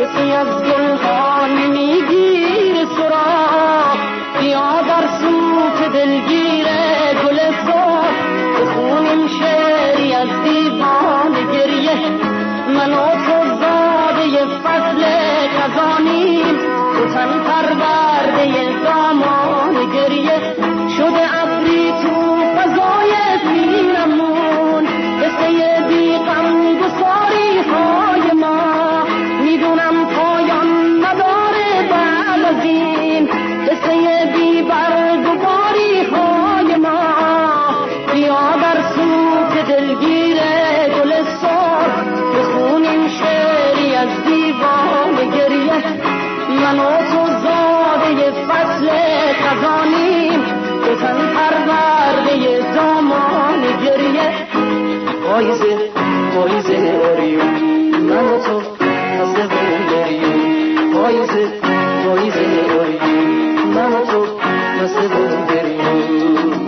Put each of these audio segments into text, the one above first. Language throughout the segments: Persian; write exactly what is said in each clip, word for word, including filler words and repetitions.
کسی از گلخان میگیر سراغ، بیا در سوت دلگیر گل سرخ بخونیم شعری از دیوان گریه. من و تو زاده فصل خزانیم، تو تن پرورده دامان گریه. شده ابری تو فضای پیرمون، قصه بی غم گساری های ما. میدونم پایان نداره بعد از این، قصه بی برگزاری های ما. بیا در سوت دلگیر گل سرخ بخونیم شعری از دیوان گریه. من و تو زاده فصل خزانیم، تو تن پرورده دامان گریه. پاییزه پاییزه اوریون، من و تو مثل بون گریون. پاییزه پاییزه اوریون، من و تو مثل بون گریون.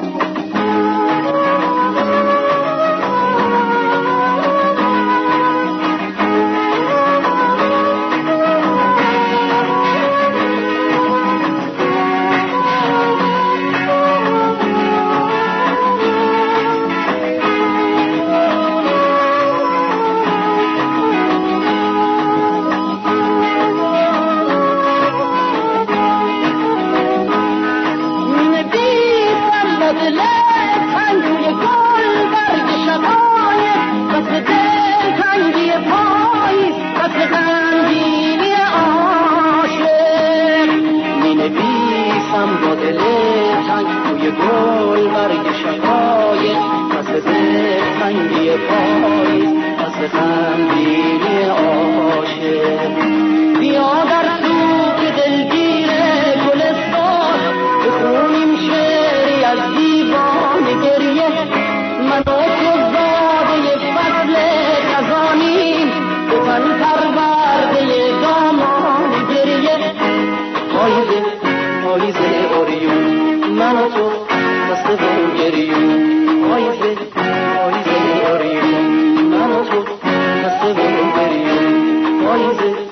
گل برگ شقایق مثل دل تنگی پاییز، مثل خندینی عاشق. بیا در سوق دلگیر گل سرخ بخونیم شعری از دیوان گریه. من و تو زاده فصل خزانیم، تو تن پرورده دامان گریه. پاییزه پاییزه اوریون، من و تو مثل بون گریون. پاییزه پاییزه اوریون، من و تو مثل بون گریون. پاییزه